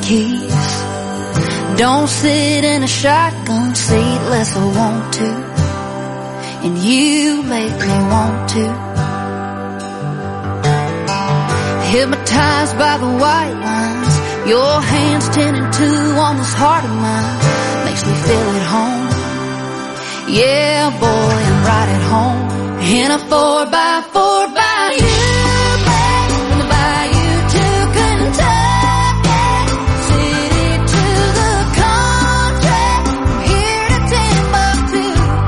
keys. Don't sit in a shotgun seat unless I want to, and you make me want to. Hypnotized by the white lines, your hands 10 and 2 on this heart of mine, makes me feel at home. Yeah, boy, I'm right at home in a 4x4 by you, babe, from the bayou to Kentucky, city to the country, from here to Timbuktu.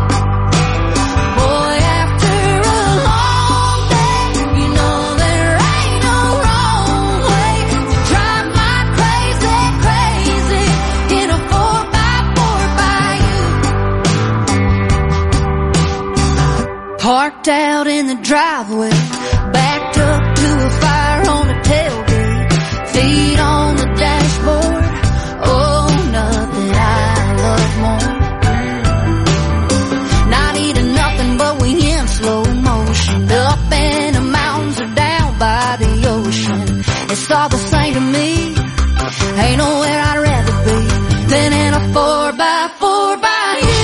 Boy, after a long day, you know there ain't no wrong way to drive my crazy, crazy in a 4x4 by you. Parked out in the driveway, backed up to a fire on the tailgate, feet on the dashboard. Oh, nothing I love more. Not eating nothing but we in slow motion, up in the mountains or down by the ocean. It's all the same to me, ain't nowhere I'd rather be than in a 4x4 by you.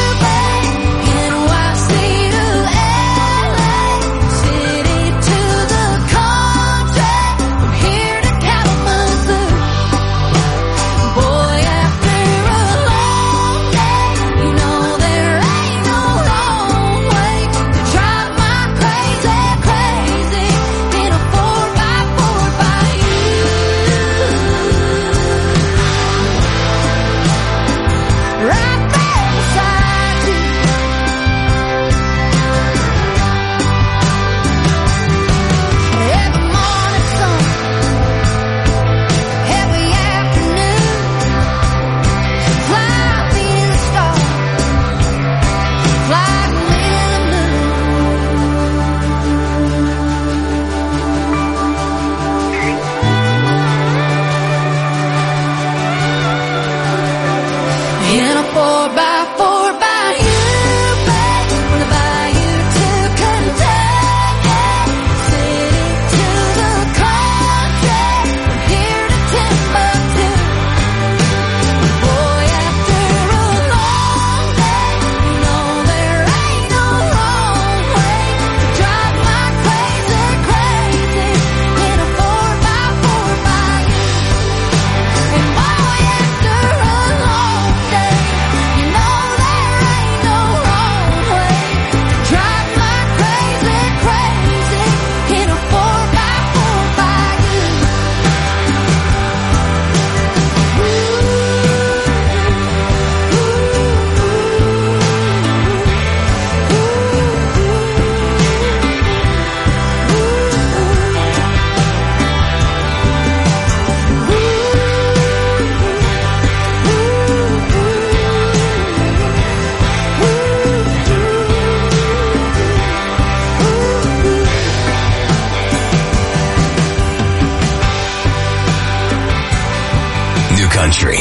Country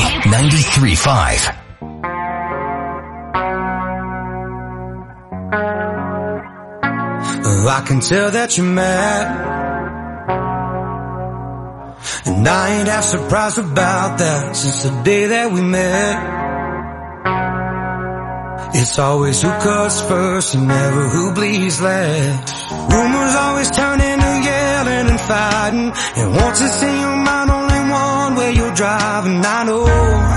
93.5. I can tell that you're mad, and I ain't half surprised about that since the day that we met. It's always who cuts first and never who bleeds last. Rumors always turn into yelling and fighting, and once it's in your mind only one way you're driving. I know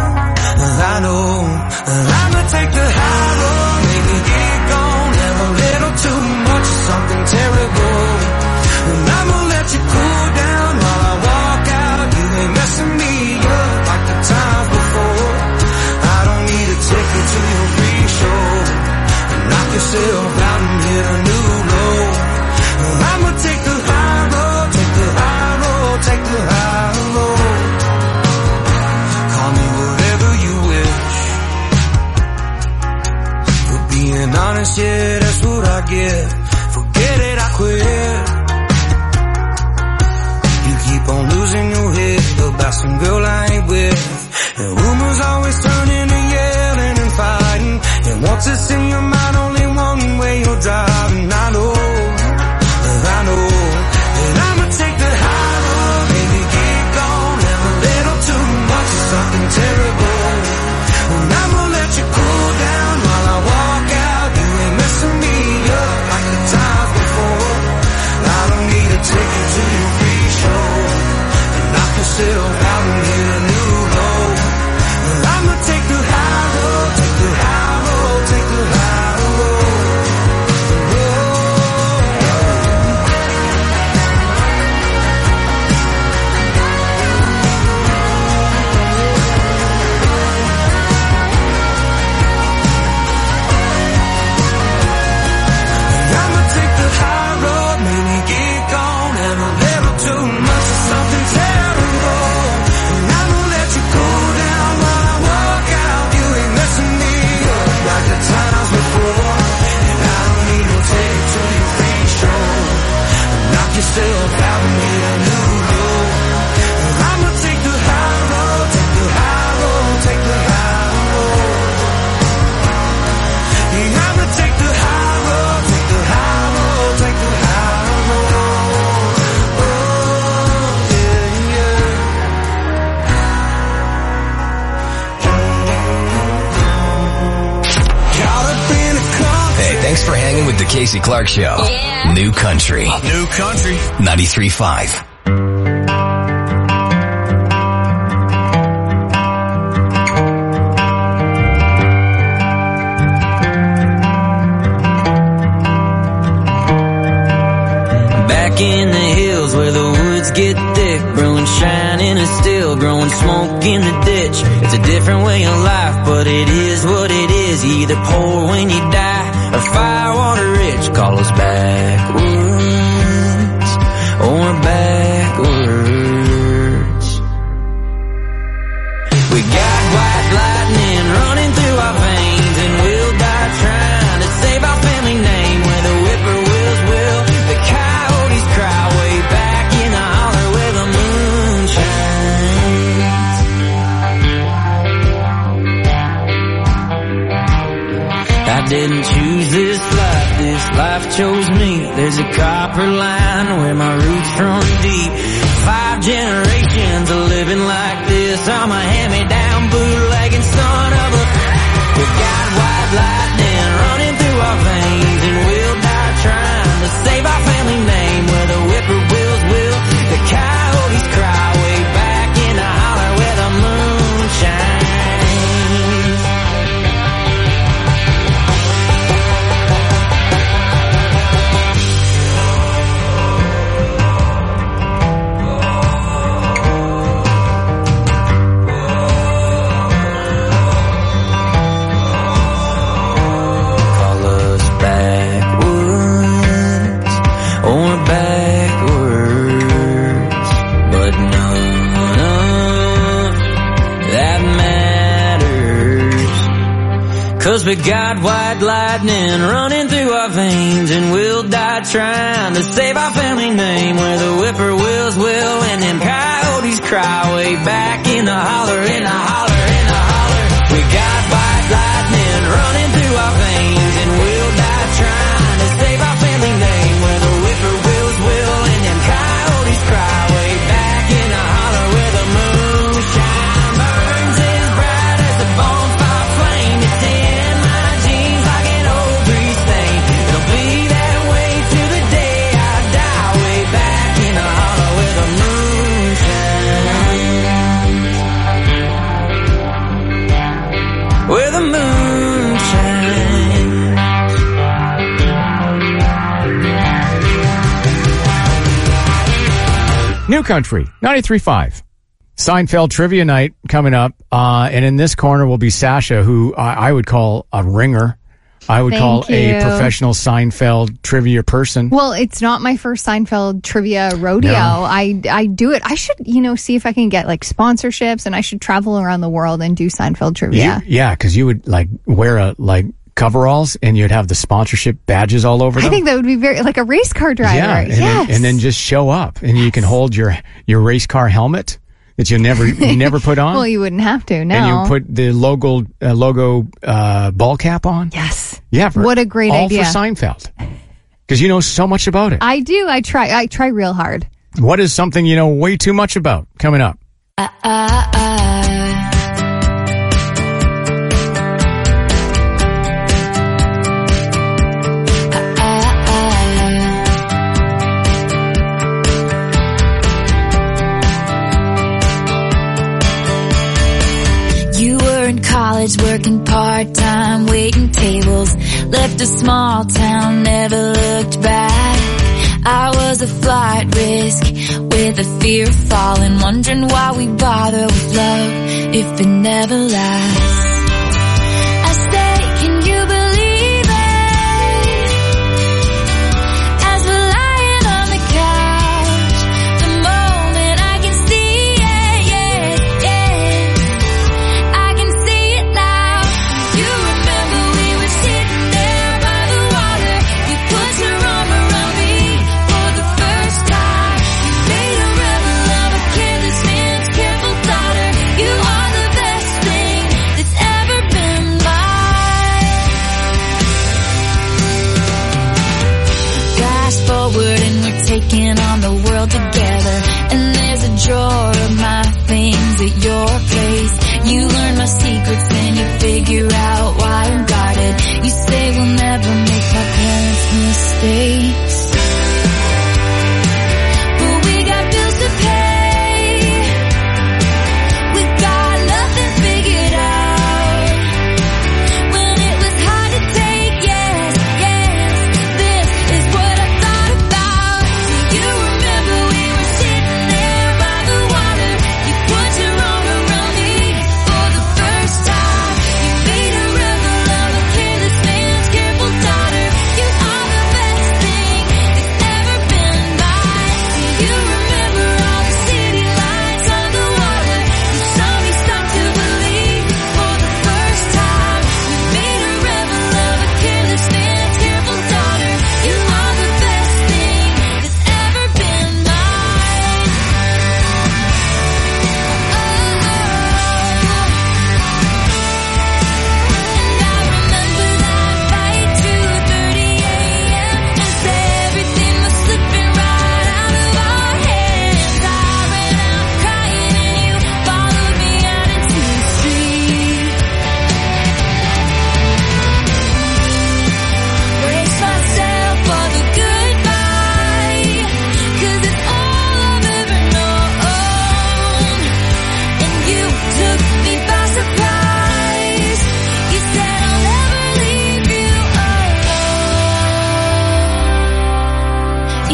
I'ma take the high road, maybe get gone, have a little too much of something terrible, and I'ma let you cool down while I walk out. You ain't messing me up like the times before. I don't need to take you to your free show and knock yourself out and hit a new low. I'ma take the high road, take the high road, take the high road. Call me whatever you wish. For being honest, yeah, that's what I get. Forget it, I quit. You keep on losing your head about some girl I ain't with, and rumors always turn into yelling and fighting, and once it's in your mind only one way you're driving. I know that I'ma take the high road, maybe get gone, have a little too for hanging with the Casey Clark Show. Yeah. New Country. New Country. 93.5. Back in the hills where the woods get thick, brewing shining and still growing smoke in the ditch. It's a different way of life, but it is what it is. You either poor when you die or firewater rich. Call us backwoods or backwards. We got white lightning running through our veins, and we'll die trying to save our family name. Where the whippoorwills will, the coyotes cry way back in the holler where the moon shines. I didn't choose this life chose me. There's a copper line where my roots run deep. 5 generations of living like this. I'm a hand-me-down bootlegging son of a... We got white lightning running through our veins, and we'll die trying to save our family name. Where the whippoorwills will, the coyotes cry way back in the holler where the moon shines. Cause we got white lightning running through our veins, and we'll die trying to save our family name. Where the whippoorwills will, and them coyotes cry way back in the holler, in the holler, in the holler. We got white lightning running through our veins, and we'll die trying to save our family name. Where the whippoorwills will, and them coyotes cry way back in the holler where the moonshine burns as bright as a bonfire flame. It's in my jeans like an old grease stain. It'll be that way to the day I die, way back in the holler where the moonshine. Where the moonshine. New Country, 93.5. Seinfeld Trivia Night coming up. And in this corner will be Sasha, who I would call a ringer. I would call a professional Seinfeld trivia person. Well, it's not my first Seinfeld trivia rodeo. No. I do it. I should, see if I can get like sponsorships, and I should travel around the world and do Seinfeld trivia. Yeah, because you would wear coveralls, and you'd have the sponsorship badges all over them. I think that would be very like a race car driver. Yeah, and then just show up, and you can hold your race car helmet that you never put on. Well, you wouldn't have to. No, and you put the logo ball cap on. Yes. Yeah. What a great idea. All for Seinfeld, because you know so much about it. I do. I try real hard. What is something you know way too much about? Coming up. College, working part-time, waiting tables, left a small town, never looked back. I was a flight risk with a fear of falling, wondering why we bother with love if it never lasts. I say, can you believe it? As we're lying on the couch, the moment I can see it, I can see it now. You remember we were sitting there by the water. You put your arm around me for the first time. You made a rebel of a careless man's careful daughter. You are the best thing that's ever been mine. Flash forward and we're taking on the world together. And there's a drawer of my things at your place. You learn my secrets and you figure out why I'm guarded. You say we'll never make my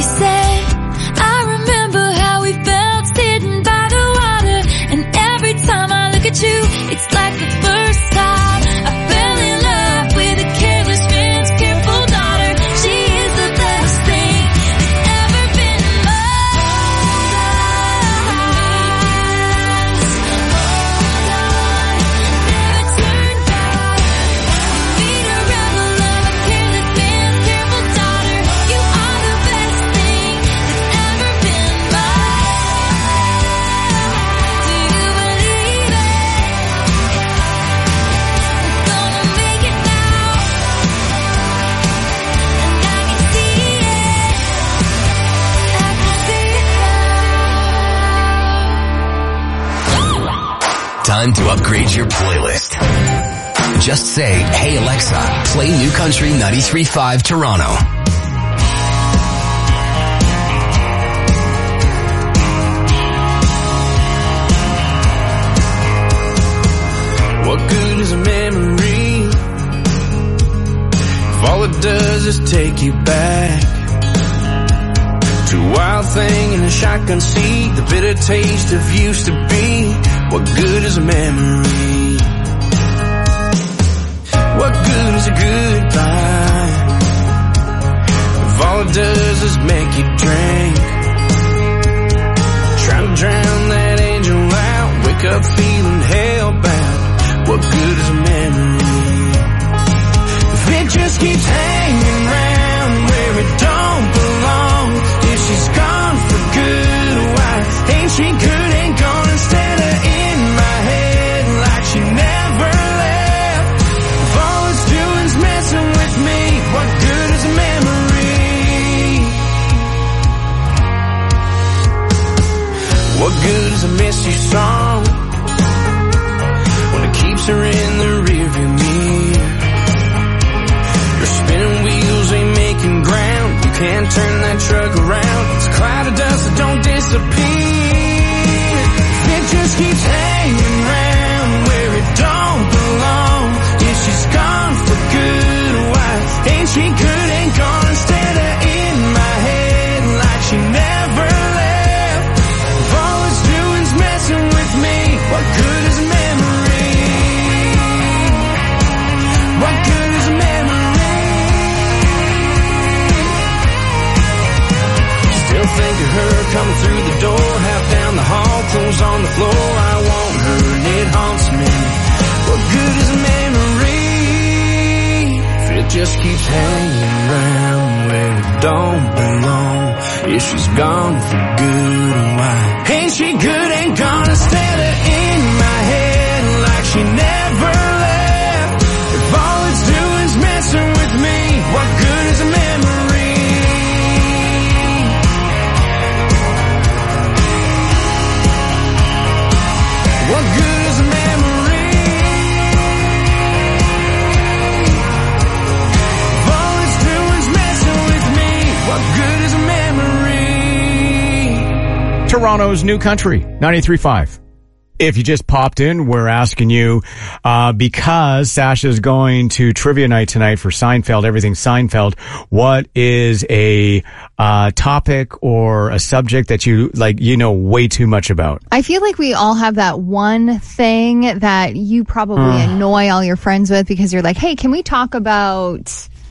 said, I remember how we felt sitting by the water. And every time I look at you, it's like the first time I fell in love with a careless man's careful daughter. She is the best thing that's ever been mine. Never turn back. Meet a rebel love, a careless man's careful daughter. You are the best thing that's ever been mine. Do you believe it? We're gonna make it now. And I can see it. I can see it now. Time to upgrade your playlist. Just say, hey Alexa, play New Country 93.5 Toronto. What good is a memory if all it does is take you back to a wild thing in a shotgun seat, the bitter taste of used to be? What good is a memory? What good is a goodbye if all it does is make you drink? Trying to drown that angel out, wake up feeling hellbound. What good is a memory if it just keeps hanging around where it don't belong? If she's gone for good, why ain't she good? Ain't gone instead of in my head like she never left. If all it's doing's messing with me, what good is a memory? What good is a miss you song when it keeps her in the rearview mirror? Your spinning wheels ain't making ground. You can't turn that truck around. It's a cloud of dust that don't disappear. It just keeps hanging around where it don't belong. If she's gone for good, why ain't she good? Ain't gone instead of in my head like she never left. If all it's doing's messing with me, what good is a memory? What good is a memory? Still think of her coming through the door, half down the hall, clothes on the floor. I want her and it haunts me. What good is a memory if it just keeps hanging around where it don't belong? If she's gone for good, why ain't she good? Ain't gone instead of in my head like she never left. If all it's doing's messing with me, what good is a memory? What good is a memory? If all it's doing's messing with me, what good is a memory? Toronto's New Country 93.5. If you just popped in, we're asking you, because Sasha's going to trivia night tonight for Seinfeld, Everything Seinfeld, what is a topic or a subject that you way too much about? I feel like we all have that one thing that you probably annoy all your friends with because you're like, hey, can we talk about,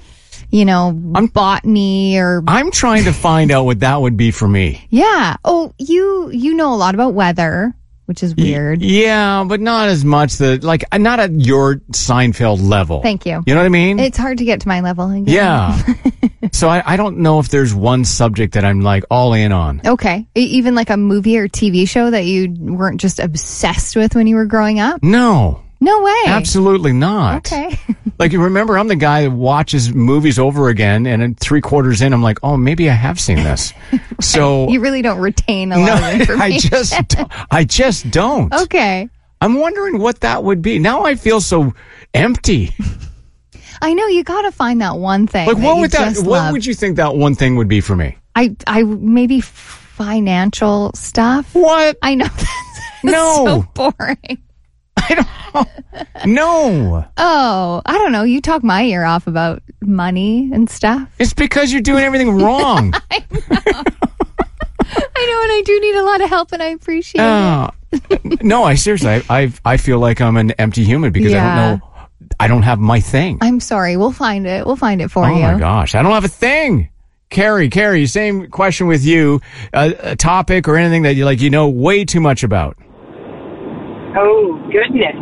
botany or... I'm trying to find out what that would be for me. Yeah. Oh, you know a lot about weather, which is weird. Yeah, but not as much not at your Seinfeld level. Thank you. You know what I mean? It's hard to get to my level again. Yeah. So I don't know if there's one subject that I'm all in on. Okay. Even like a movie or TV show that you weren't just obsessed with when you were growing up? No. No way. Absolutely not. Okay. You remember, I'm the guy that watches movies over again, and at 3/4 in, I'm like, oh, maybe I have seen this. Right. So you really don't retain a lot of information. I just don't. Okay. I'm wondering what that would be. Now I feel so empty. I know, you got to find that one thing. What would you think that one thing would be for me? I maybe financial stuff. What? I know that's so boring. I don't know. No. Oh, I don't know. You talk my ear off about money and stuff. It's because you're doing everything wrong. I know, and I do need a lot of help, and I appreciate it. No, I seriously, I feel like I'm an empty human because I don't have my thing. I'm sorry. We'll find it. We'll find it for you. Oh my gosh, I don't have a thing. Carrie, same question with you. A topic or anything that you know way too much about. Oh, goodness.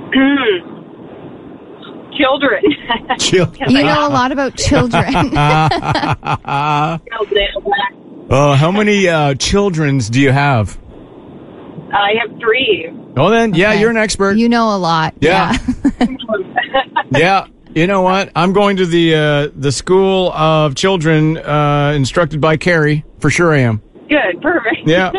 Children. You know a lot about children. How many childrens do you have? I have 3. Oh, then, yeah, you're an expert. You know a lot. Yeah. Yeah. You know what? I'm going to the school of children instructed by Carrie. For sure I am. Good. Perfect. Yeah.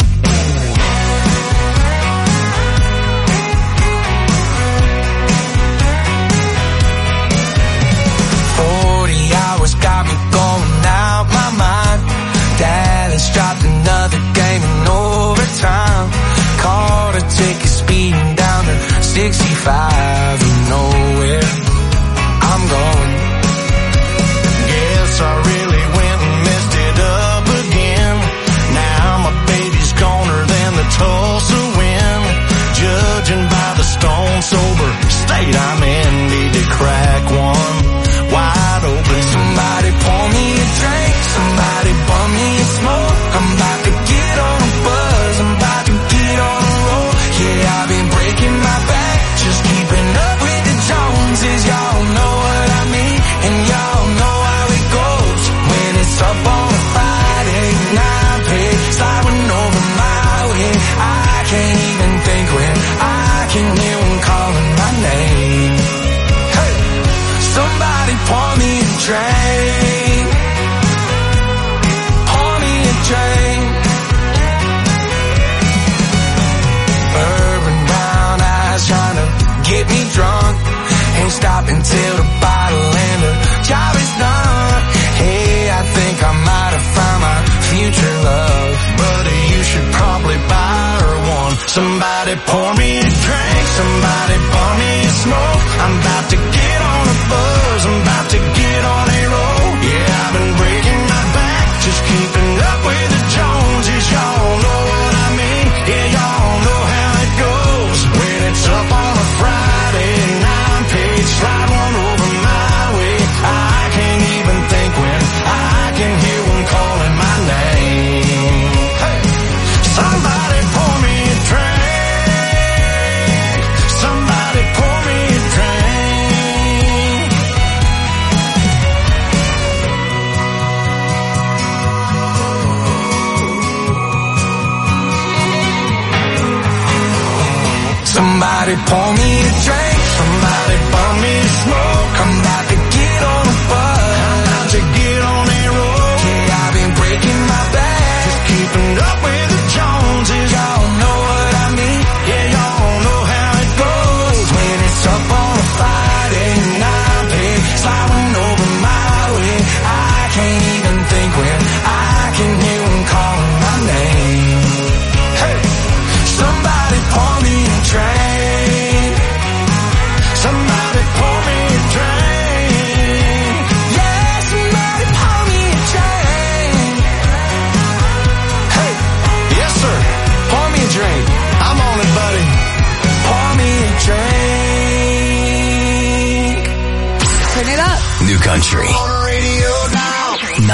40 hours got me going out my mind. Dallas dropped another game in overtime. Caught a ticket speeding down to 65 and nowhere I'm going. Guess I really went and messed it up again. Now my baby's goner than the Tulsa wind. Judging by the stone sober state I'm in, need to crack one wide open. Somebody pour me a drink, somebody bum me a smoke. I'm about to get on a buzz, I'm about to get on a roll. Yeah, I've been breaking my back, just keeping up with the Joneses. Y'all know what I mean, and y'all know how it goes. When it's up on a Friday night, pay sliding over my way. I can't even think when I can hear one calling my name. Hey, somebody pour me a drink. Pour me a drink. Urban brown eyes trying to get me drunk. Ain't stopping till the bottle and the job is done. Hey, I think I might have found my future love, but you should probably buy her one. Somebody pour me a drink, somebody pour me a smoke. I'm about to get on a buzz, I'm about to get on a roll. Yeah, I've been breaking my back, just keeping up with the Joneses. Y'all know what I mean, yeah, y'all know how it goes. When it's up on a Friday night, page slide one over my way. I can't even think when I can hear one calling my name. Hey, somebody pour me a drink. Somebody pour me a drink. Somebody pour me a drink. Somebody pour me a smoke. I'm about to get on a buzz. I'm about to get on a roll. Yeah, I've been breaking my back, just keeping up with the Joneses. Y'all know what I mean, yeah, y'all know how it goes. When it's up on a Friday night, hey, sliding over my way. I can't even think when I can hear one calling my name. Hey, somebody pour me a drink. Somebody pour me a drink. Yeah, somebody pour me a drink. Hey, yes sir, pour me a drink. I'm on it, buddy. Pour me a drink. Turn it up. New Country On the radio now.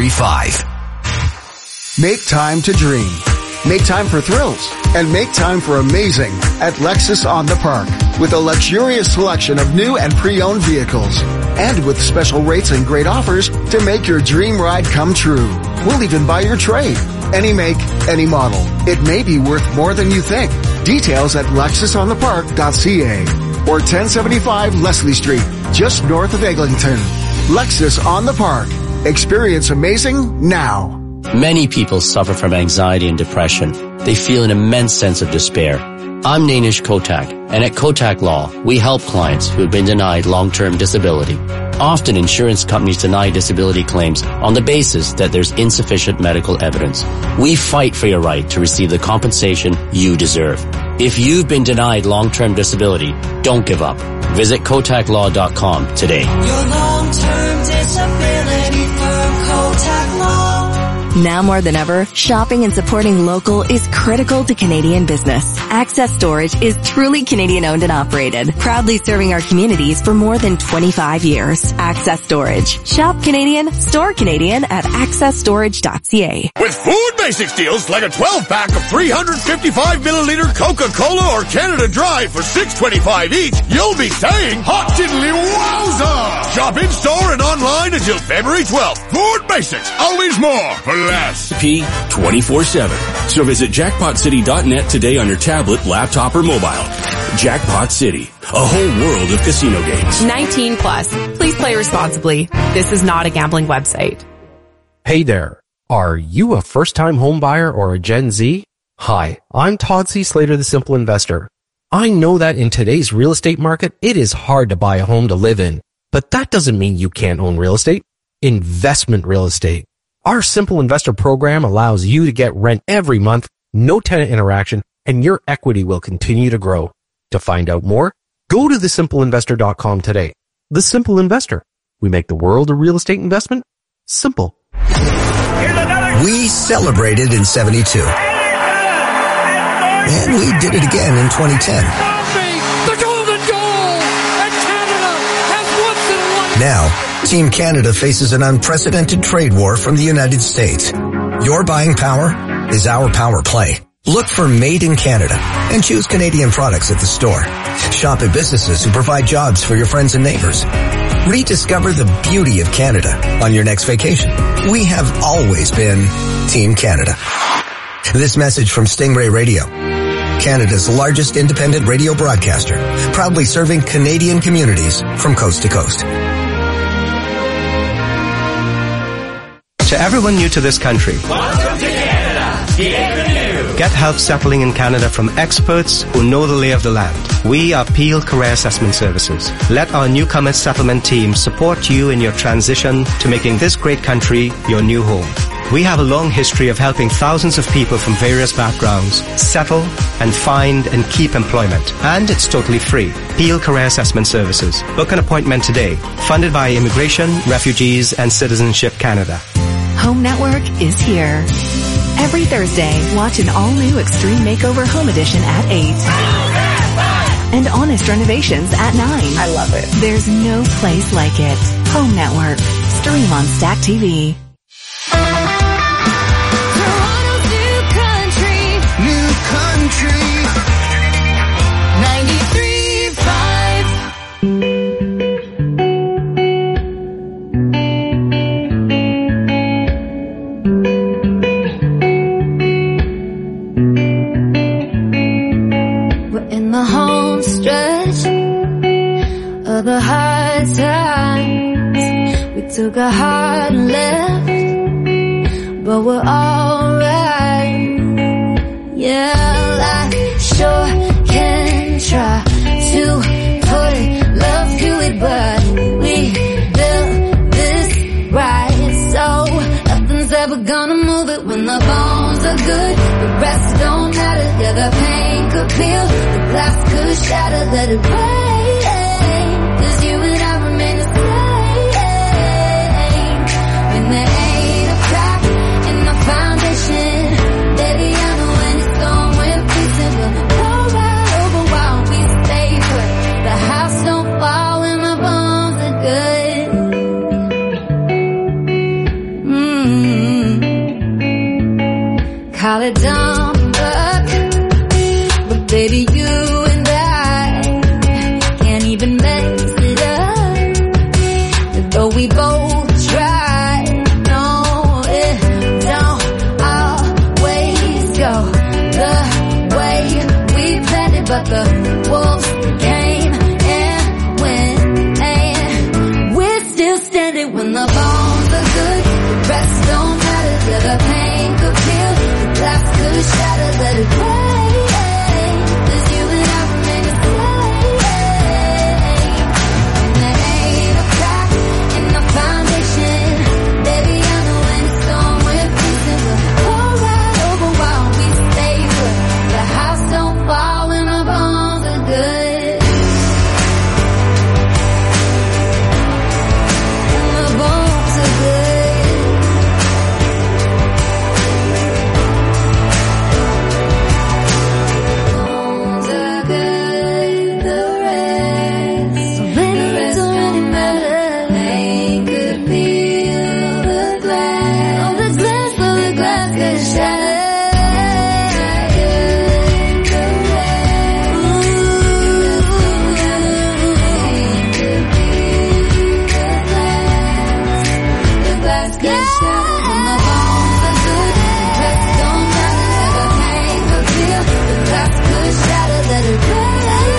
93.5. Make time to dream. Make time for thrills. And make time for amazing at Lexus on the Park. With a luxurious selection of new and pre-owned vehicles. And with special rates and great offers to make your dream ride come true. We'll even buy your trade. Any make, any model. It may be worth more than you think. Details at lexusonthepark.ca or 1075 Leslie Street, just north of Eglinton. Lexus on the Park. Experience amazing now. Many people suffer from anxiety and depression. They feel an immense sense of despair. I'm Nainish Kotak, and at Kotak Law, we help clients who have been denied long-term disability. Often insurance companies deny disability claims on the basis that there's insufficient medical evidence. We fight for your right to receive the compensation you deserve. If you've been denied long-term disability, don't give up. Visit KotakLaw.com today. Your long-term disability firm, Kotak Law. Now more than ever, shopping and supporting local is critical to Canadian business. Access Storage is truly Canadian owned and operated, proudly serving our communities for more than 25 years. Access Storage. Shop Canadian, store Canadian at accessstorage.ca. With Food Basics deals like a 12-pack of 355 milliliter Coca-Cola or Canada Dry for $6.25 each, you'll be saying hot diddly wowza! Shop in store and online until February 12th. Food Basics, always more for less. P 24/7. So visit jackpotcity.net today on your tablet, laptop, or mobile. Jackpot City, a whole world of casino games. 19 plus. Please play responsibly. This is not a gambling website. Hey there. Are you a first-time home buyer or a Gen Z? Hi, I'm Todd C. Slater, the Simple Investor. I know that in today's real estate market, it is hard to buy a home to live in, but that doesn't mean you can't own real estate. Investment real estate. Our Simple Investor program allows you to get rent every month, no tenant interaction, and your equity will continue to grow. To find out more, go to thesimpleinvestor.com today. The Simple Investor. We make the world of real estate investment simple. We celebrated in 72. And we did it again in 2010. The golden goal! And Canada has once and Now, Team Canada faces an unprecedented trade war from the United States. Your buying power is our power play. Look for Made in Canada and choose Canadian products at the store. Shop at businesses who provide jobs for your friends and neighbors. Rediscover the beauty of Canada on your next vacation. We have always been Team Canada. This message from Stingray Radio, Canada's largest independent radio broadcaster, proudly serving Canadian communities from coast to coast. To everyone new to this country, welcome to Canada. Get help settling in Canada from experts who know the lay of the land. We are Peel Career Assessment Services. Let our newcomer settlement team support you in your transition to making this great country your new home. We have a long history of helping thousands of people from various backgrounds settle and find and keep employment. And it's totally free. Peel Career Assessment Services. Book an appointment today. Funded by Immigration, Refugees and Citizenship Canada. Home Network is here. Every Thursday, watch an all-new Extreme Makeover Home Edition at 8. And Honest Renovations at 9. I love it. There's no place like it. Home Network. Stream on Stack TV. Toronto's new country. 93.5. The hard times, we took a hard left, but we're alright. Yeah, I sure can try to put love to it, but we built this right, so nothing's ever gonna move it. When the bones are good, the rest don't matter. Yeah, the pain could peel, the glass could shatter, let it rain. Call it dumb luck, but baby, you and I can't even mess it up. Though we both try, no, it don't always go the way we planned it, but the wolves came and went, and we're still standing. When the bones are good, the rest don't matter. Yeah, the pain could peel, glass could shatter, let it rain. 'Cause you and last good shot. When my bones are good, the rest don't matter. Never came to feel the last good shot of let it play.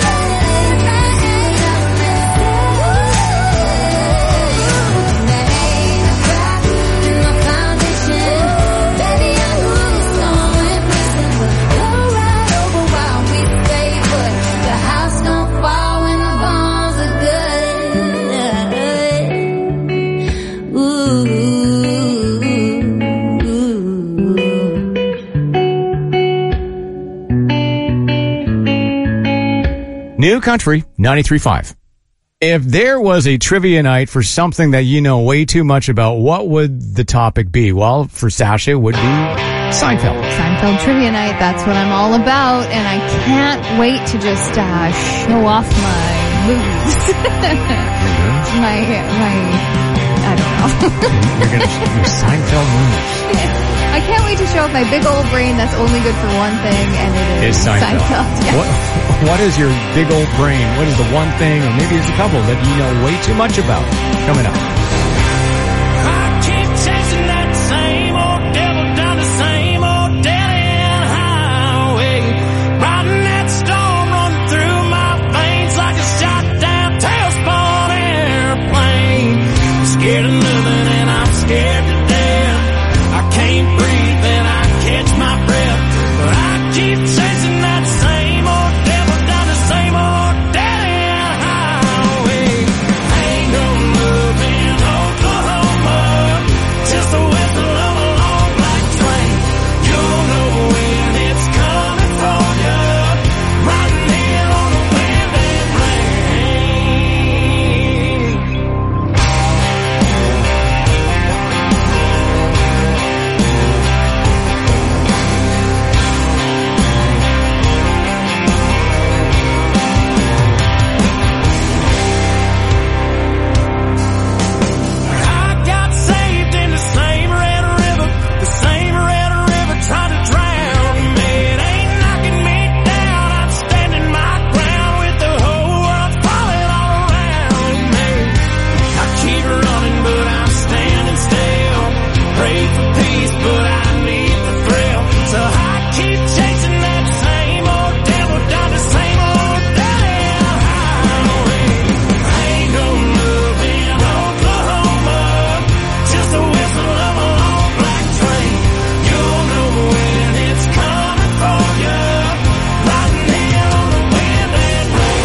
New Country 93.5. If there was a trivia night for something that you know way too much about, what would the topic be? Well, for Sasha, it would be Seinfeld. Seinfeld trivia night, that's what I'm all about, and I can't wait to just show off my moves. my, I don't know. You're going to do Seinfeld moves. I can't wait to show off my big old brain that's only good for one thing, and it is Seinfeld. Yes. What is your big old brain? What is the one thing, or maybe it's a couple, that you know way too much about? Coming up. I keep chasing that same old devil down the same old dead-end highway, riding that storm running through my veins like a shot-down tailspin airplane. I'm scared of nothing and I'm scared to death. I can't breathe and I catch my breath, but I keep chasing that same old devil down the same old dead-end highway. Ain't no moving Oklahoma, just the whistle of a long black train. You'll know when it's coming for you, riding in on the wind and rain. I got saved in the same red river trying to drown me. It ain't knocking me down, I'm standing my ground with the whole world falling all around me. I keep running, but I'm standing still. Pray for peace, but I need the thrill. So I keep chasing that same old devil down the same old dead-end highway. Ain't no moving Oklahoma, just the whistle of a long black train. You'll know when it's coming for you, riding in on the wind and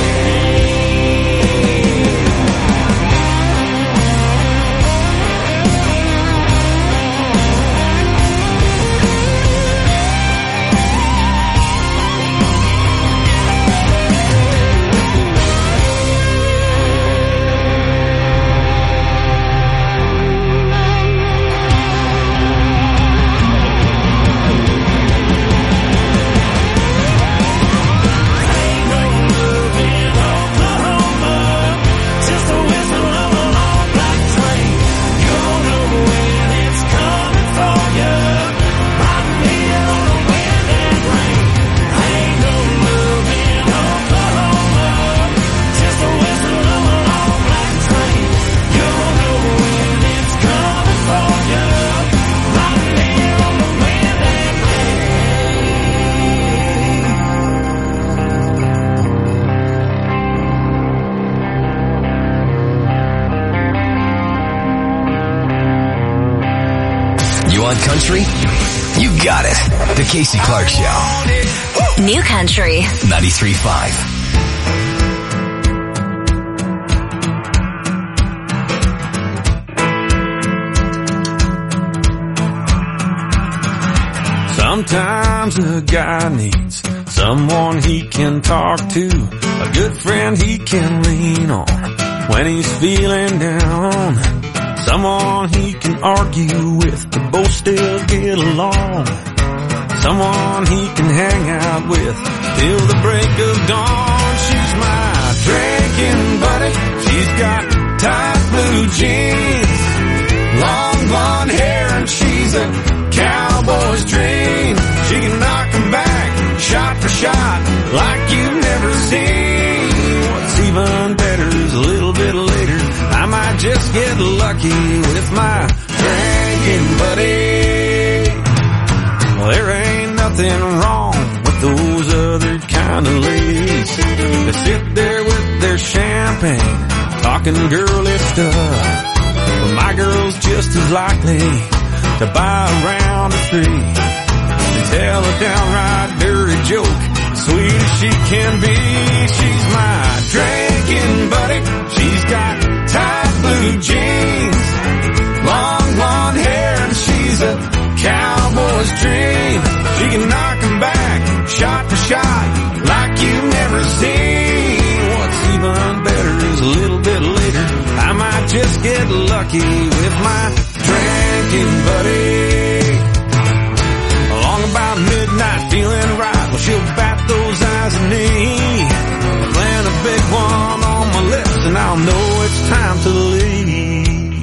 just the whistle of a long black train. You'll know when it's coming for you, riding in on the wind and rain. Ain't no moving Oklahoma, just the whistle of a long black train. You'll know when it's coming for you, riding in on the wind and You want country? You got it. The Casey Clark Show. New Country. 93.5. Sometimes a guy needs someone he can talk to, a good friend he can lean on when he's feeling down, someone he can argue with to both still get along, someone he can hang out with till the break of dawn. She's my drinking buddy, she's got tight blue jeans, long blonde hair, and she's a cowboy's dream. She can knock 'em back, shot for shot, like you've never seen. What's even better is a little bit later, I might just get lucky with my friend. nothing wrong with those other kind of ladies that sit there with their champagne, talking girly stuff. But my girl's just as likely to buy a round of three and tell a downright dirty joke, sweet as she can be. She's my drinking buddy. She's got tight blue jeans, long blonde hair, and she's a cowboy's dream. She can knock 'em back, shot for shot, like you've never seen. What's even better is a little bit later, I might just get lucky with my drinking buddy. Along about midnight, feeling right, well, she'll bat those eyes at me. Plant a big one on my lips, and I'll know it's time to leave.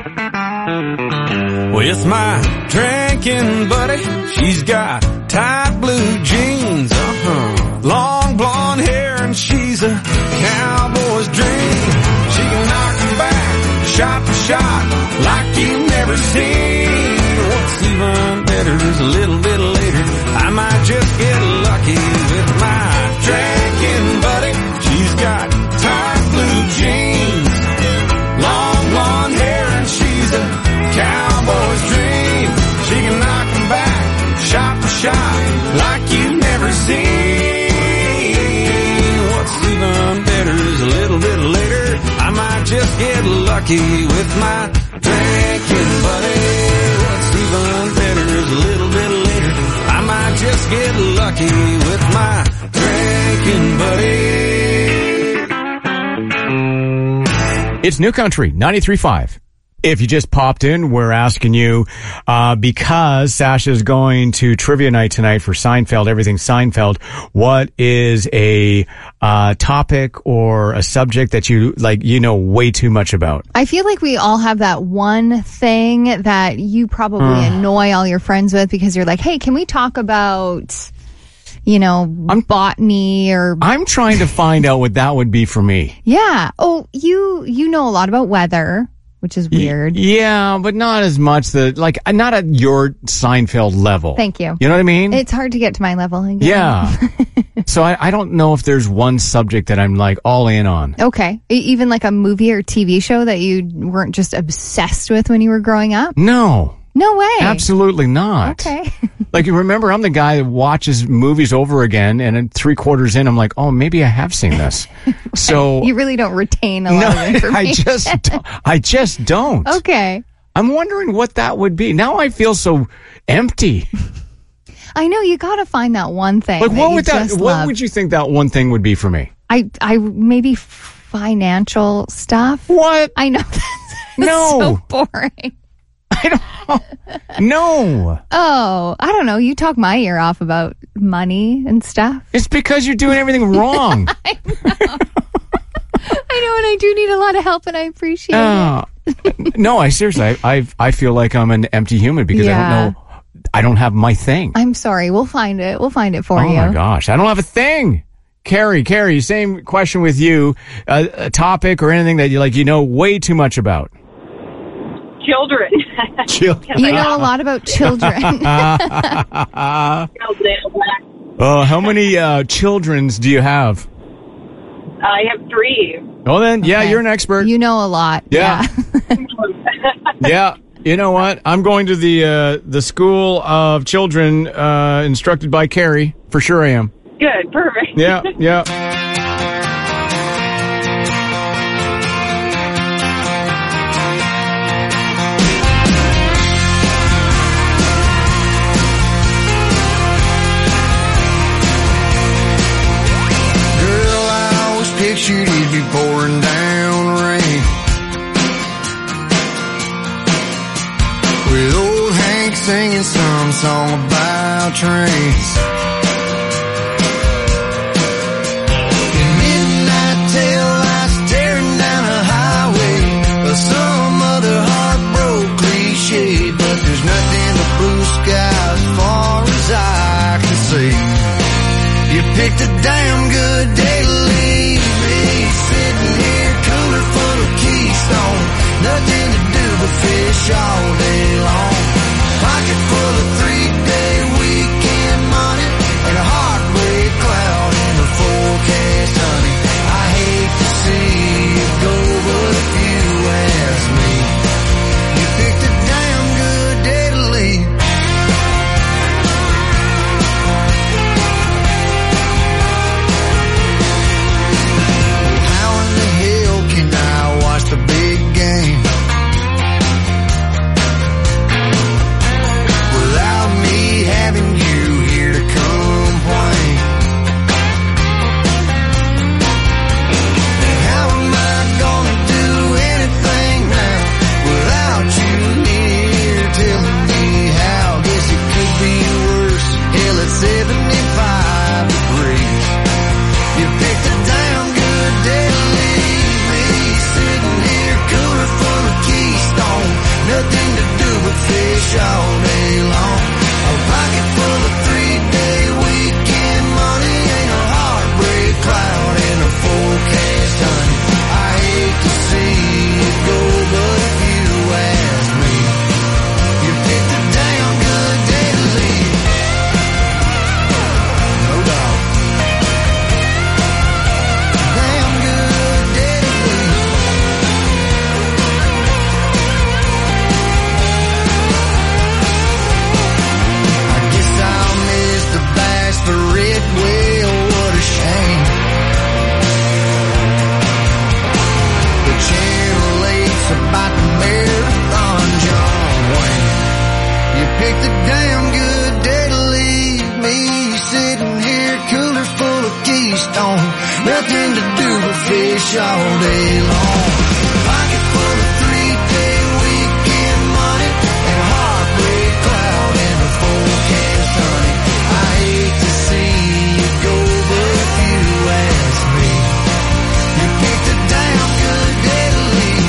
With my drinking buddy, she's got tight blue jeans, long blonde hair, and she's a cowboy's dream. She can knock 'em back, shot for shot, like you've never seen. What's even better is a little bit later, I might just get lucky with my drinking buddy. She's got tight blue jeans, long blonde hair, and she's a cowboy's dream. She can knock 'em back, shot for shot, like you've never seen. What's even better is a little bit later, I might just get lucky with my drinking buddy. What's even better is a little bit later, I might just get lucky with my drinking buddy. It's New Country 93.5. If you just popped in, we're asking you, because Sasha's going to trivia night tonight for Seinfeld, everything Seinfeld, what is a topic or a subject that you know way too much about? I feel like we all have that one thing that you probably annoy all your friends with because you're like, hey, can we talk about, botany or... I'm trying to find out what that would be for me. Yeah. Oh, you know a lot about weather, which is weird. Yeah, but not as much not at your Seinfeld level. Thank you. You know what I mean? It's hard to get to my level. Again. Yeah. So I don't know if there's one subject that I'm all in on. Okay. Even like a movie or TV show that you weren't just obsessed with when you were growing up? No. No way. Absolutely not. Okay. You remember, I'm the guy that watches movies over again, and at 3/4 in, I'm like, oh, maybe I have seen this. So you really don't retain a lot of information. I just don't. Okay. I'm wondering what that would be. Now I feel so empty. I know, you got to find that one thing. What would you think that one thing would be for me? I maybe financial stuff. What? I know that's so boring. I don't know. No. Oh, I don't know. You talk my ear off about money and stuff. It's because you're doing everything wrong. I know. I know, and I do need a lot of help, and I appreciate it. No, I seriously, I feel like I'm an empty human because I don't have my thing. I'm sorry. We'll find it. We'll find it for you. Oh my gosh. I don't have a thing. Carrie, same question with you. A topic or anything that you know way too much about. Children. You know a lot about children. How many childrens do you have? I have 3. Oh, then, yeah, you're an expert. You know a lot. Yeah. Yeah. You know what? I'm going to the School of Children instructed by Carrie. For sure I am. Good. Perfect. Yeah. Pictured it'd be pouring down rain with old Hank singing some song about trains. In midnight tail lights tearing down a highway, or some other heartbroken cliche, but there's nothing but blue sky as far as I can see. You picked a damn good day to leave. Sitting here, cooler full of Keystone, nothing to do but fish all day long. Pocket full of 3-day weekend money. picked a damn good day to leave me sitting here, cooler full of Keystone. Nothing to do but fish all day long. Pocket full of 3-day weekend money and a heartbreak cloud and a forecast honey. I hate to see you go, but if you ask me, you picked a damn good day to leave.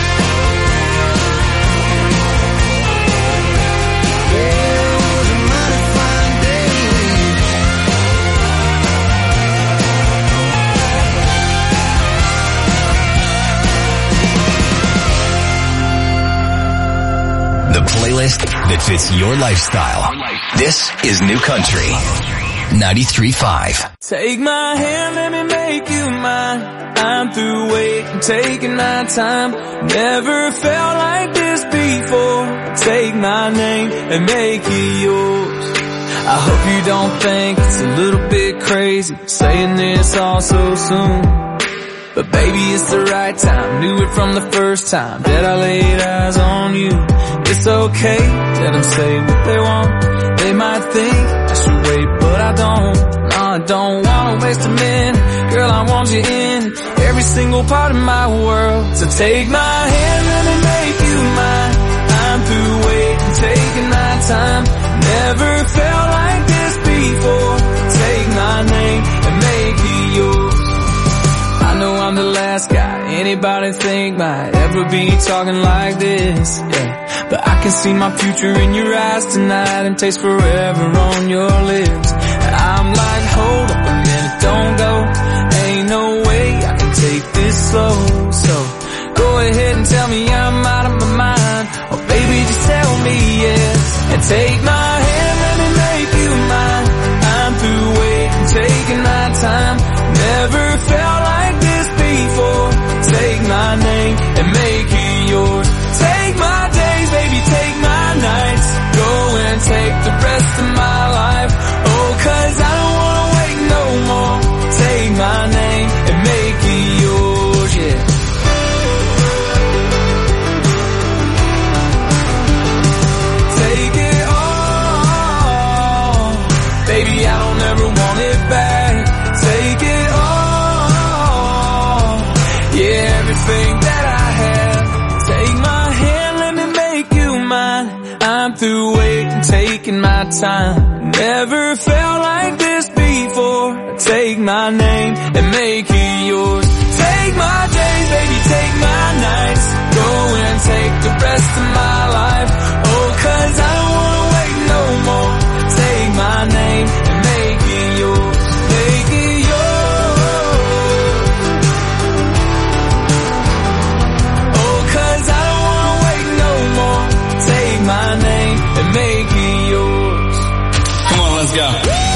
The playlist that fits your lifestyle. This is New Country 93.5. Take my hand, let me make you mine. I'm through waiting, taking my time. Never felt like this before. Take my name and make it yours. I hope you don't think it's a little bit crazy saying this all so soon. But baby, it's the right time. Knew it from the first time that I laid eyes on you. It's okay, let them say what they want. They might think I should wait, but I don't. No, I don't wanna waste a minute. Girl, I want you in every single part of my world. So take my hand, let me make you mine. I'm through waiting, taking my time. Never felt like this before. Take my name and make it yours. I know I'm the last guy anybody think might ever be talking like this, yeah. But I can see my future in your eyes tonight and taste forever on your lips. And I'm like, hold up a minute, don't go. Ain't no way I can take this slow. So go ahead and tell me I'm out of my mind. Or baby, just tell me yes. And take my hand, let me make you mine. I'm through waiting, taking my time. Never felt like this before. Take my name and make it yours. Take my days, baby, take my nights. Go and take the rest of my life. Oh, 'cause I don't wanna wait no more. Take my name and make it yours, yeah. Take it all. Baby, I don't ever want it back. Take it all. Yeah, everything that I have. Take my hand, let me make you mine. I'm through waiting, taking my time. Never felt like this before. Take my name and make it yours. Take my days, baby, take my nights. Go and take the rest of my life. Oh, 'cause I don't wanna wait no more. Take my name and make it yours. Make it yours. Oh, 'cause I don't wanna wait no more. Take my name and make it yours. Come on, let's go.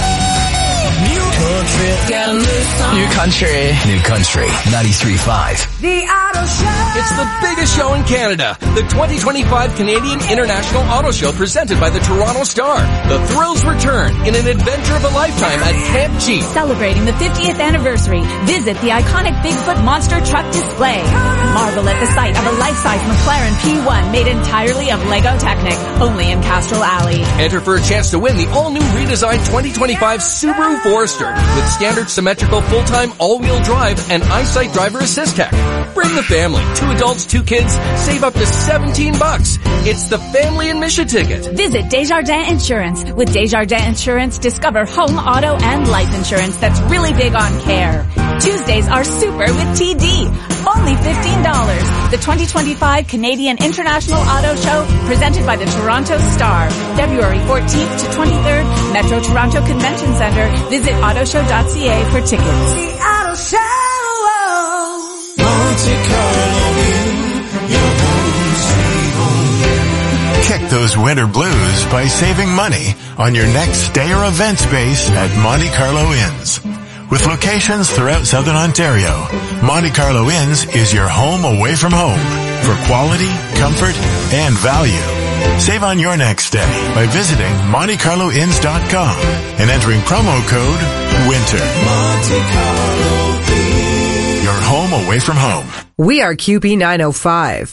New Country 93.5. The Auto Show. It's the biggest show in Canada. The 2025 Canadian International Auto Show presented by the Toronto Star. The thrills return in an adventure of a lifetime at Camp Jeep. Celebrating the 50th anniversary, visit the iconic Bigfoot monster truck display. Marvel at the sight of a life-size McLaren P1 made entirely of Lego Technic, only in Castrol Alley. Enter for a chance to win the all-new redesigned 2025 Subaru Forester with standard symmetrical full-time all-wheel drive and EyeSight driver assist tech. Bring the family. 2 adults, 2 kids. Save up to $17. It's the family admission ticket. Visit Desjardins Insurance. With Desjardins Insurance, discover home, auto, and life insurance that's really big on care. Tuesdays are super with TD. Only $15. The 2025 Canadian International Auto Show, presented by the Toronto Star. February 14th to 23rd, Metro Toronto Convention Centre. Visit autoshow.ca for tickets. The Auto Show. Monte Carlo Inn, your home sweet home. Kick those winter blues by saving money on your next stay or event space at Monte Carlo Inns. With locations throughout Southern Ontario, Monte Carlo Inns is your home away from home for quality, comfort, and value. Save on your next stay by visiting MonteCarloInns.com and entering promo code WINTER. Monte Carlo Inn. Your home away from home. We are QP905.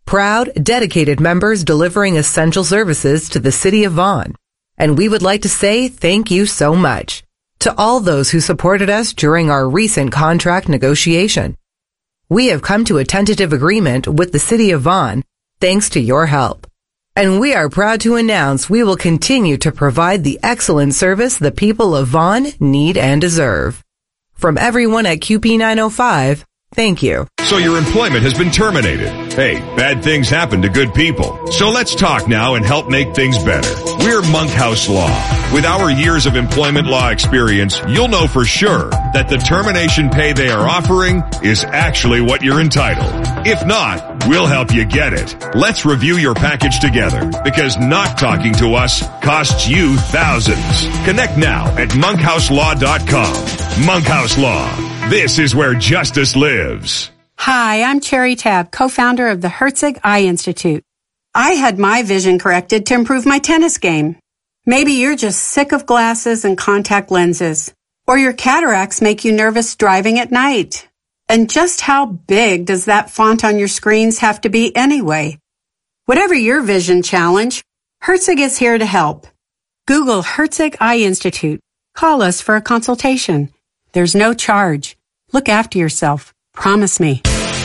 Proud, dedicated members delivering essential services to the city of Vaughan. And we would like to say thank you so much to all those who supported us during our recent contract negotiation. We have come to a tentative agreement with the city of Vaughan thanks to your help. And we are proud to announce we will continue to provide the excellent service the people of Vaughan need and deserve. From everyone at QP905, thank you. So your employment has been terminated. Hey, bad things happen to good people. So let's talk now and help make things better. We're Monkhouse Law. With our years of employment law experience, you'll know for sure that the termination pay they are offering is actually what you're entitled. If not, we'll help you get it. Let's review your package together, because not talking to us costs you thousands. Connect now at monkhouselaw.com. Monkhouse Law. This is where justice lives. Hi, I'm Cherry Tabb, co-founder of the Herzig Eye Institute. I had my vision corrected to improve my tennis game. Maybe you're just sick of glasses and contact lenses, or your cataracts make you nervous driving at night. And just how big does that font on your screens have to be anyway? Whatever your vision challenge, Herzig is here to help. Google Herzig Eye Institute. Call us for a consultation. There's no charge. Look after yourself. Promise me.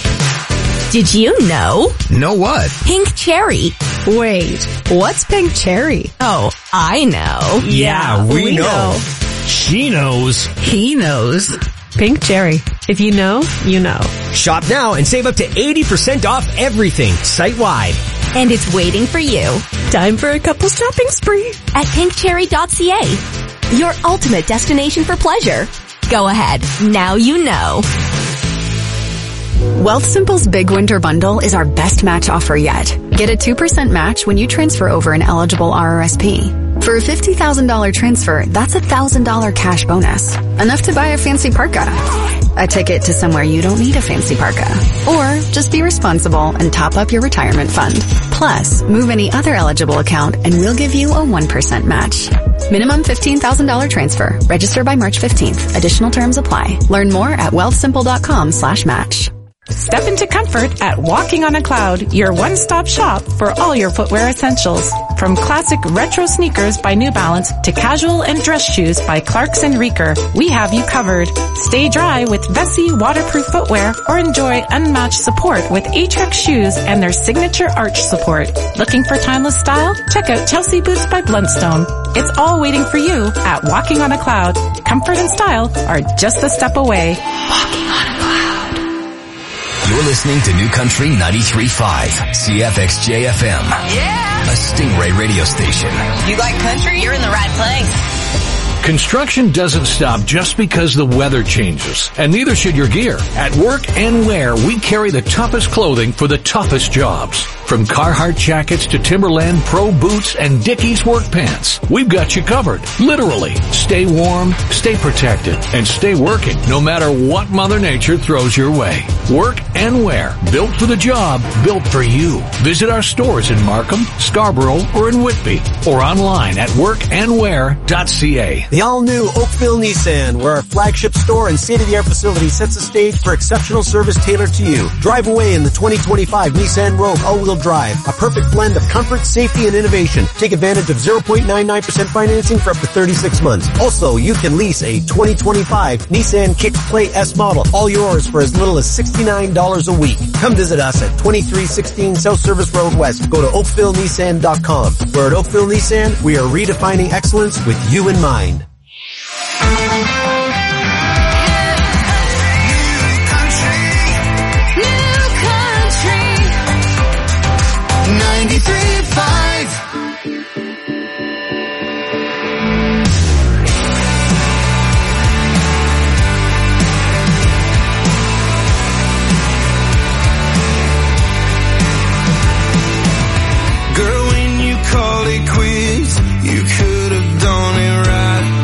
Did you know? Know what? Pink cherry. Wait, what's pink cherry? Oh, I know. Yeah, we know. She knows. He knows. Pink cherry. If you know, you know. Shop now and save up to 80% off everything site-wide. And it's waiting for you. Time for a couple's shopping spree at pinkcherry.ca. Your ultimate destination for pleasure. Go ahead. Now you know. Wealthsimple's Big Winter Bundle is our best match offer yet. Get a 2% match when you transfer over an eligible RRSP. For a $50,000 transfer, that's $1,000 cash bonus. Enough to buy a fancy parka. A ticket to somewhere you don't need a fancy parka. Or just be responsible and top up your retirement fund. Plus, move any other eligible account and we'll give you a 1% match. Minimum $15,000 transfer. Register by March 15th. Additional terms apply. Learn more at wealthsimple.com/match. Step into comfort at Walking on a Cloud, your one-stop shop for all your footwear essentials. From classic retro sneakers by New Balance to casual and dress shoes by Clarks and Reeker, we have you covered. Stay dry with Vessi waterproof footwear or enjoy unmatched support with Atrax shoes and their signature arch support. Looking for timeless style? Check out Chelsea Boots by Bluntstone. It's all waiting for you at Walking on a Cloud. Comfort and style are just a step away. Walking on a Cloud. You're listening to New Country 93.5, CFXJ FM. Yeah! A Stingray radio station. You like country? You're in the right place. Construction doesn't stop just because the weather changes, and neither should your gear. At Work and Wear, we carry the toughest clothing for the toughest jobs. From Carhartt jackets to Timberland Pro boots and Dickies work pants, we've got you covered. Literally, stay warm, stay protected, and stay working no matter what Mother Nature throws your way. Work and Wear, built for the job, built for you. Visit our stores in Markham, Scarborough, or in Whitby, or online at workandwear.ca. The all-new Oakville Nissan, where our flagship store and state-of-the-art facility sets the stage for exceptional service tailored to you. Drive away in the 2025 Nissan Rogue all-wheel drive, a perfect blend of comfort, safety, and innovation. Take advantage of 0.99% financing for up to 36 months. Also, you can lease a 2025 Nissan Kicks Play S model, all yours for as little as $69 a week. Come visit us at 2316 South Service Road West. Go to oakvillenissan.com. Where at Oakville Nissan, we are redefining excellence with you in mind. Girl, when you called it quits, you could have done it right.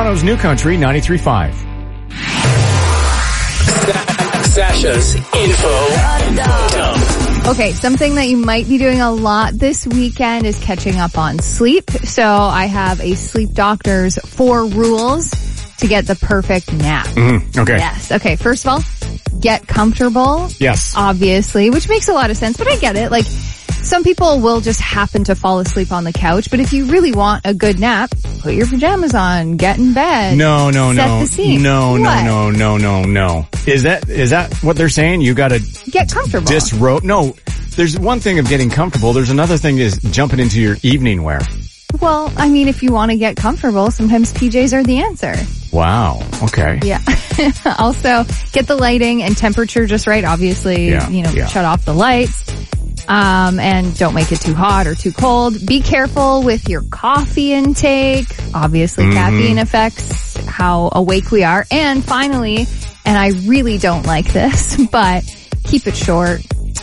Toronto's New Country 93.5. Sasha's info dump. Okay, something that you might be doing a lot this weekend is catching up on sleep. So I have a sleep doctor's 4 rules to get the perfect nap. Okay. Yes. Okay, first of all, get comfortable. Yes. Obviously, which makes a lot of sense, but I get it. Like, some people will just happen to fall asleep on the couch, but if you really want a good nap, put your pajamas on, get in bed. No. Set the scene. No. What? Is that what they're saying? You gotta get comfortable. Disrobe. No, there's one thing of getting comfortable. There's another thing is jumping into your evening wear. Well, I mean, if you want to get comfortable, sometimes PJs are the answer. Wow. Okay. Yeah. Also, get the lighting and temperature just right. Obviously, shut off the lights. And don't make it too hot or too cold. Be careful with your coffee intake. Obviously, caffeine affects how awake we are. And finally, and I really don't like this, but keep it short.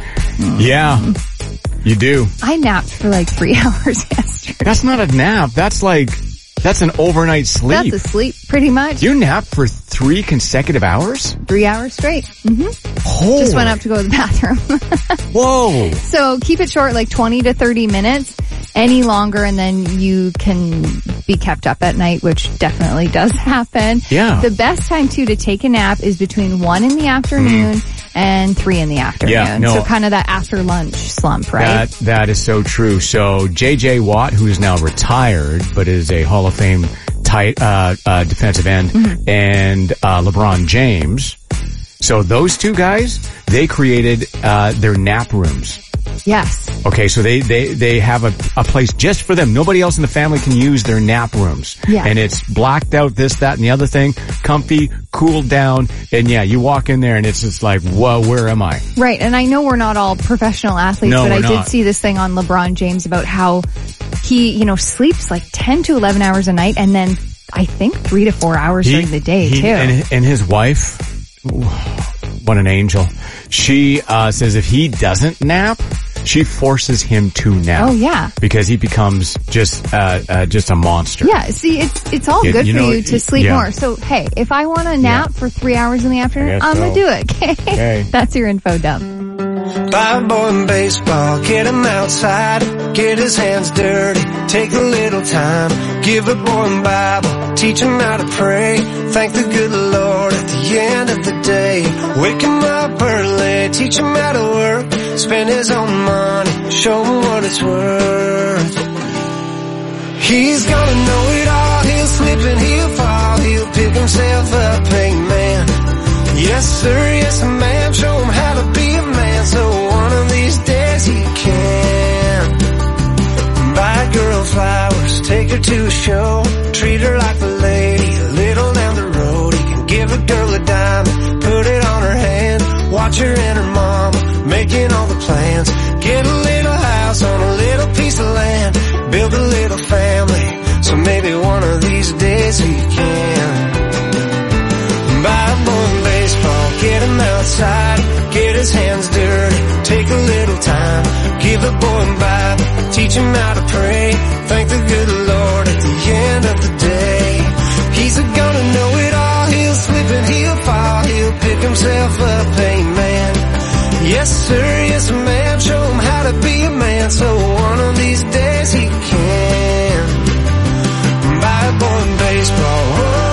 Yeah, you do. I napped for like 3 hours yesterday. That's not a nap. That's an overnight sleep. That's a sleep, pretty much. You napped for 3 consecutive hours? 3 hours straight. Oh. Just went up to go to the bathroom. Whoa. So keep it short, like 20 to 30 minutes. Any longer and then you can be kept up at night, which definitely does happen. Yeah. The best time too to take a nap is between 1 in the afternoon and 3 in the afternoon. Yeah, no. So kind of that after lunch slump, right? That is so true. So J.J. Watt, who is now retired, but is a Hall of Fame defensive end, and LeBron James. So those two guys, they created their nap rooms. Yes. Okay, so they have a place just for them. Nobody else in the family can use their nap rooms. Yeah. And it's blacked out, this, that, and the other thing. Comfy, cooled down. And yeah, you walk in there and it's just like, whoa, where am I? Right. And I know we're not all professional athletes, No, but I we're did not. see this thing on LeBron James about how he, sleeps like 10 to 11 hours a night and then I think 3 to 4 hours during the day too. And his wife, what an angel. She says if he doesn't nap, she forces him to nap. Oh yeah. Because he becomes just a monster. Yeah, see, it's all good for you to sleep more. So, hey, if I want to nap for 3 hours in the afternoon, I'm going to do it, okay? That's your info dump. Buy a boy in baseball, get him outside, get his hands dirty, take a little time, give a boy a Bible, teach him how to pray, thank the good Lord at the end of the day, wake him up early, teach him how to work, spend his own money, show him what it's worth. He's gonna know it all, he'll slip and he'll fall, he'll pick himself up, amen. Yes sir, yes ma'am, show him how to be a man, so one of these days he can. Buy a girl flowers, take her to a show, treat her like a lady, a little down the road. He can give a girl a diamond, put it on her hand, watch her and her mama, making all the plans. Get a little house on a little piece of land, build a little family, so maybe one of these days he can. Buy a boy in baseball, get him outside, get his hands dirty, take a little time, give a boy a Bible, teach him how to pray, thank the good Lord at the end of the day. He's gonna know it all, he'll slip and he'll fall, he'll pick himself up, amen. Yes sir, yes ma'am, show him how to be a man, so one of these days he can. Buy a boy in baseball, whoa.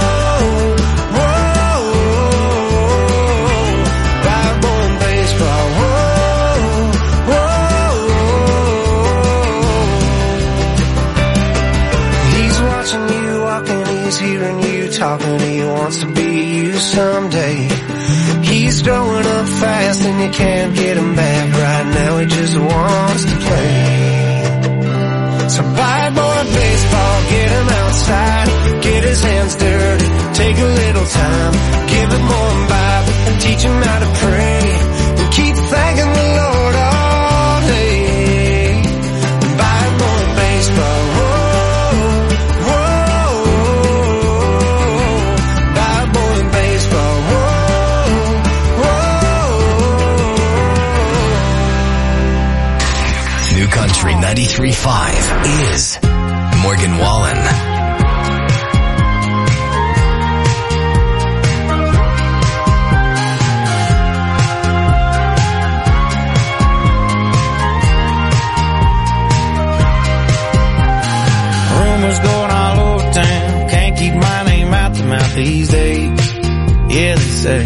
Hearing you talking, he wants to be you someday. He's growing up fast and you can't get him back. Right now he just wants to play. So buy a boy a baseball, get him outside, get his hands dirty, take a little time, give him more a Bible, teach him how to pray, and keep thanking the Lord all day. Buy a boy a baseball, Country 93.5 is Morgan Wallen. wait. Yeah, they say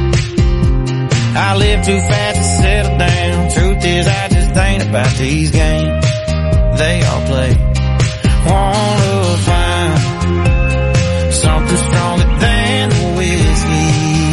I live too fast to settle down. Truth is, I just ain't about these games they all play. Wanna find something stronger than the whiskey.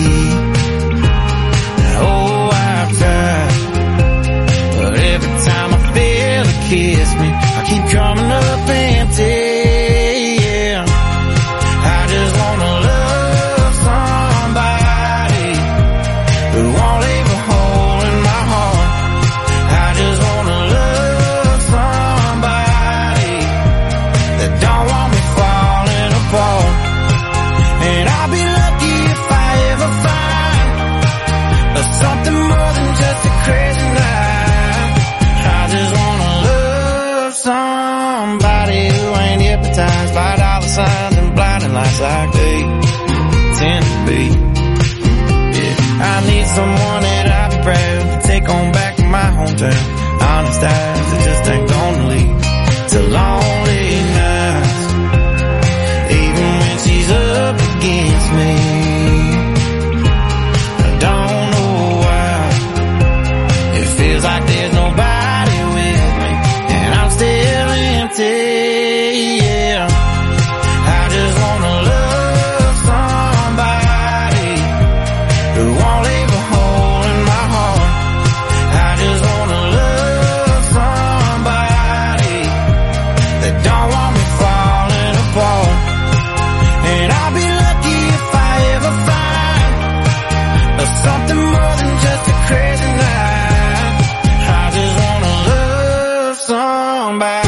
Oh, I've tried, but every time I feel it kiss me, I keep coming up empty. Yeah, I just wanna love somebody who won't leave a hole in my heart. I just wanna love somebody that don't want me falling apart. And I'll be lucky if I ever find something more than just a crazy night. I just wanna love somebody who ain't hypnotized by dollar signs and blinding lights like they tend to be. Yeah, I need someone that I'll be proud to take on back to my hometown. Honest eyes that just ain't gonna lead to lonely nights, even when she's up against me. I don't know why it feels like there's nobody with me, and I'm still empty. Yeah, I just wanna love somebody who won't leave a hole in my heart. I just wanna love somebody that don't want me falling apart. And I'll be lucky if I ever find something more than just a crazy night. I just wanna love somebody.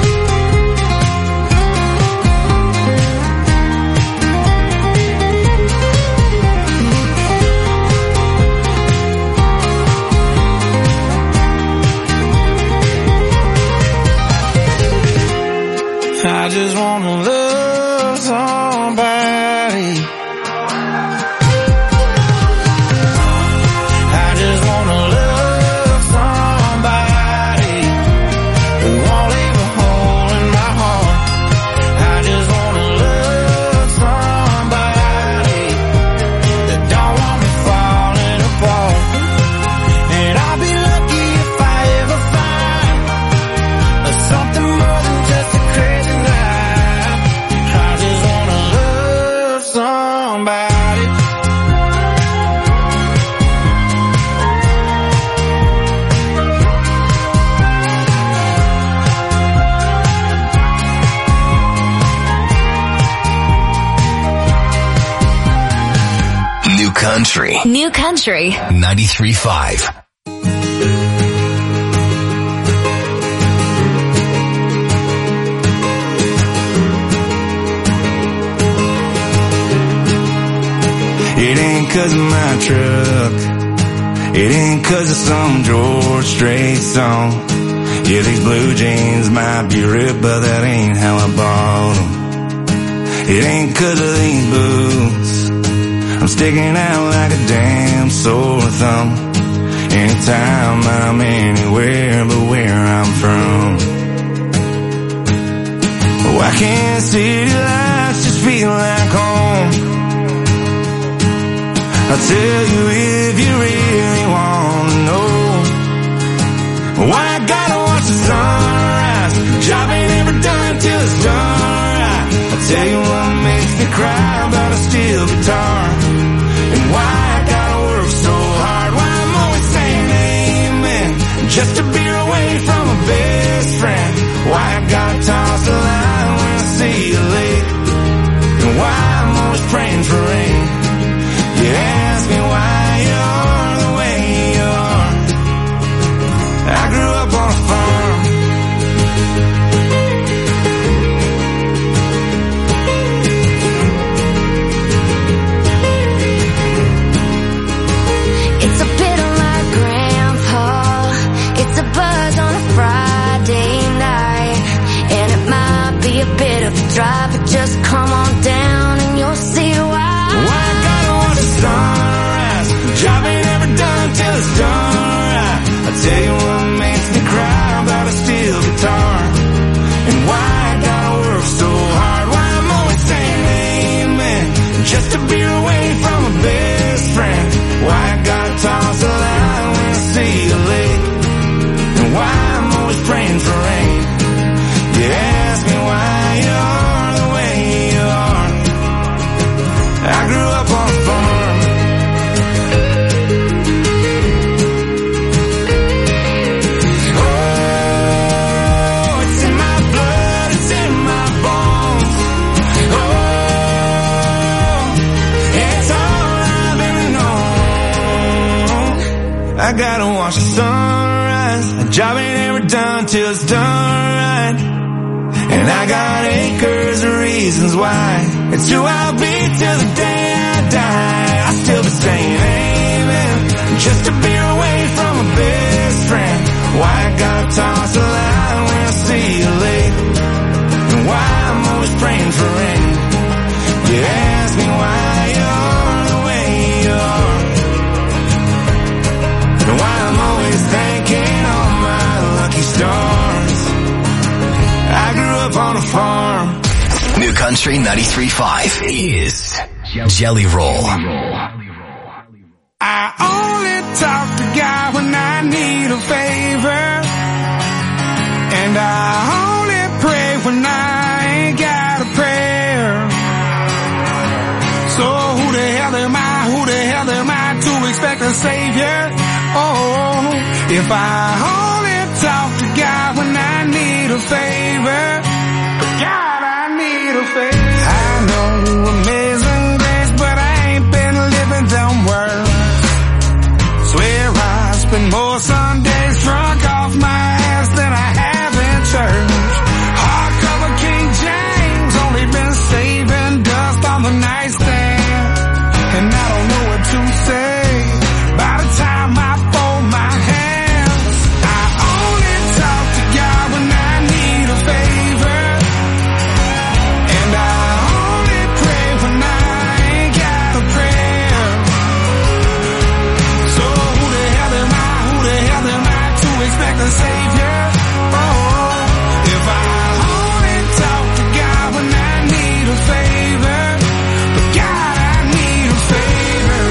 I just wanna love somebody. I just wanna love somebody who won't leave a hole in my heart. I just wanna love somebody that don't want me falling apart. And I'll be lucky if I ever find something more than just a crazy night. I just wanna love somebody. New Country. New Country. 93.5. It ain't 'cause of my truck. It ain't 'cause of some George Strait song. Yeah, these blue jeans might be ripped, but that ain't how I bought them. It ain't 'cause of these boots. I'm sticking out like a damn sore thumb. Anytime I'm anywhere but where I'm from. Why can't city lights just feel like home? I'll tell you if you really want to know. Why I gotta watch the sunrise. Job ain't ever done till it's done right. I'll tell you what makes me cry about a steel guitar. And why I gotta work so hard. Why I'm always saying amen just a beer away from a best friend. Why I gotta toss the line when I see you late. And why I'm always praying for rain. You ask me why you are the way you are. I grew up on a farm. I gotta watch the sunrise. A job ain't ever done till it's done right. And I got acres of reasons why. It's who I'll be till the day I die. I'll still be saying amen, just to be away from my best friend. Why I gotta toss a line when I see you late, and why I'm always praying for rain. You ask me why you're the way you are, and why I'm always thanking all my lucky stars. I grew up on a farm. New Country 93.5 is Jelly Roll. I only talk to God when I need a favor, and I only pray when I ain't got a prayer. So who the hell am I to expect a savior? Oh, if I only talk to God when I need a favor, God, I need a favor. I know amazing grace, but I ain't been living them words. Swear I spend more Sundays drunk off my ass than I have in church. Hardcover King James, only been saving dust on the nightstand, and I don't know what to say by the time I fold my hands. I only talk to God when I need a favor, and I only pray when I ain't got a prayer. So who the hell am I to expect a savior? Oh, if I only talk to God when I need a favor, but God, I need a favor.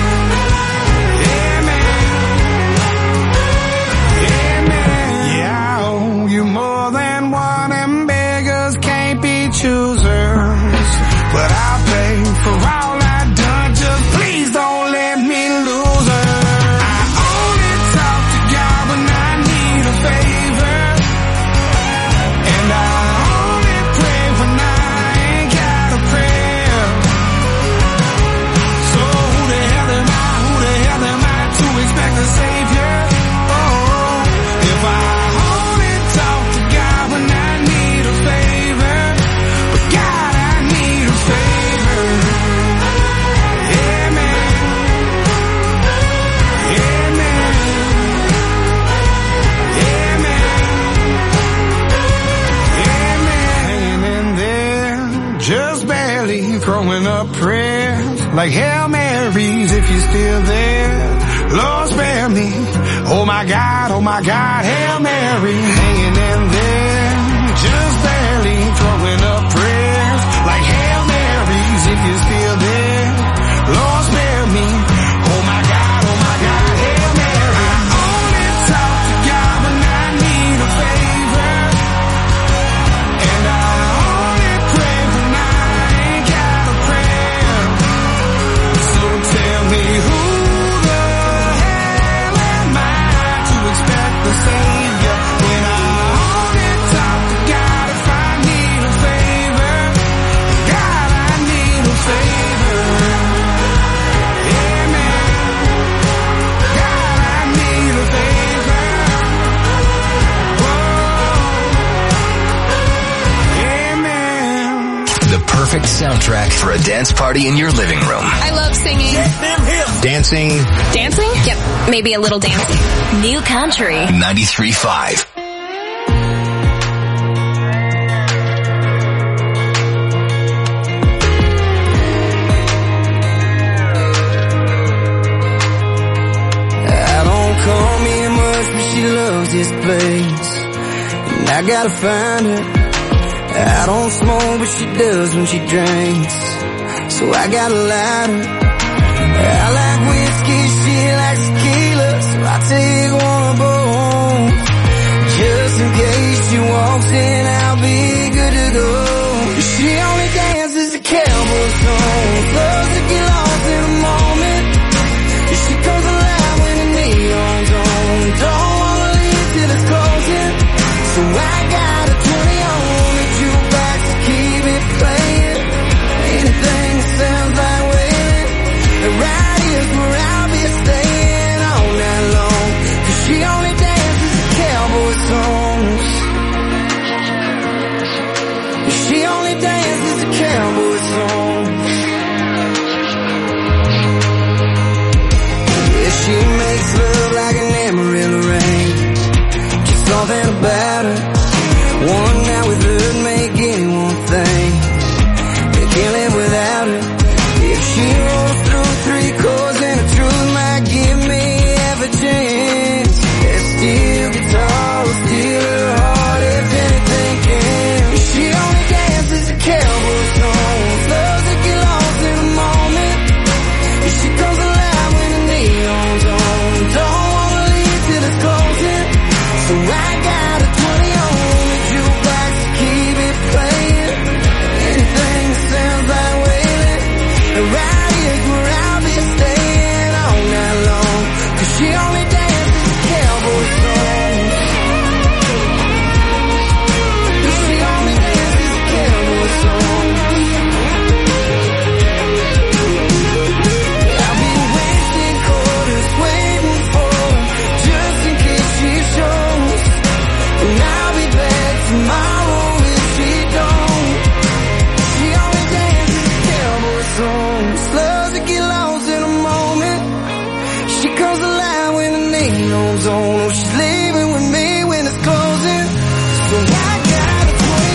Amen. Yeah, I owe you more than one, and beggars can't be choosers. But I'll pay for all I've done, just please don't let me lose her. I only talk to God when I need a favor, and I only pray when I ain't got a prayer. So who the hell am I to expect a savior? Oh, if I only talk to God when I need a favor, but God, I need a favor. Amen. Amen. Amen. Hanging in there, just barely throwing up prayers like Hail Marys if you're still there. Lord, spare me. Oh my God, Hail Mary. Hanging in there, just barely throwing up prayers like Hail Marys if you're still there. Lord, spare me. Oh my God, Hail Mary. I only talk to God when I need a favor, and I only pray when I ain't got a prayer. So tell me who the hell am I to expect the savior when I only talk to God if I need a favor? God, I need a favor. Amen. God, I need a favor. Whoa. Amen. The perfect soundtrack for a dance party in your living room. I love singing. Dancing. Dancing? Yep, maybe a little dancing. New Country 93.5. I don't call me much, but she loves this place, and I gotta find her. I don't smoke, but she does when she drinks, so I gotta light her. I like whiskey, she likes tequila, so I take one of both, just in case she walks in.